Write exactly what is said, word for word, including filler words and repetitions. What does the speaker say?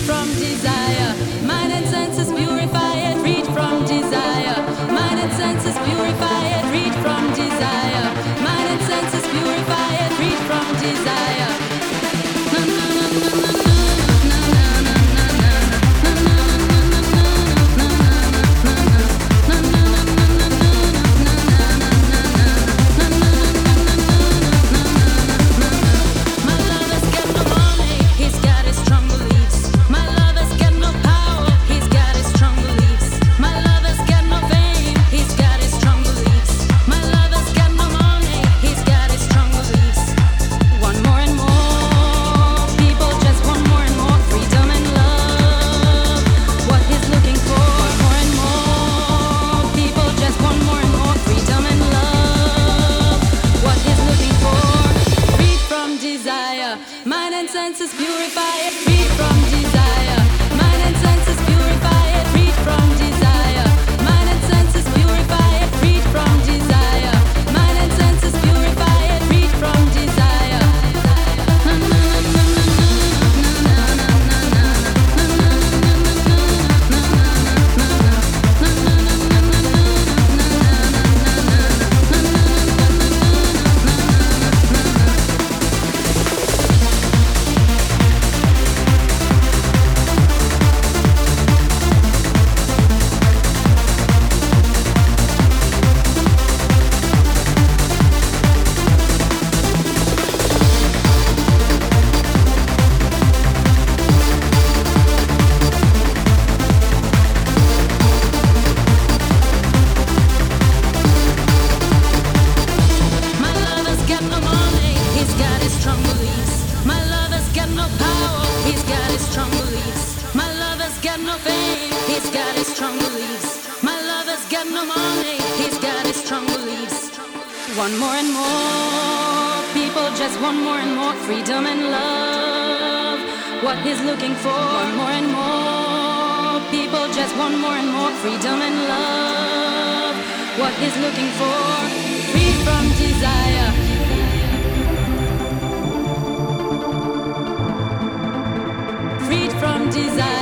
from desire. Mind and senses purify it, freed from desire. Mind and senses purify it, freed from desire. Mind and senses purify it, freed from desire. Na na na na na na. Mind and senses purify it, freed from desire. Mind and senses purify it, freed from desire. Mind and senses purify it, freed from desire. Mind and senses purify it, freed from desire. Na na na na na na na He's got his strong beliefs. My lover's got no money. He's got his strong beliefs. One more and more people just want more and more freedom and love. What he's looking for. One more and more people just want more and more freedom and love. What he's looking for. Free from desire. Freed from desire.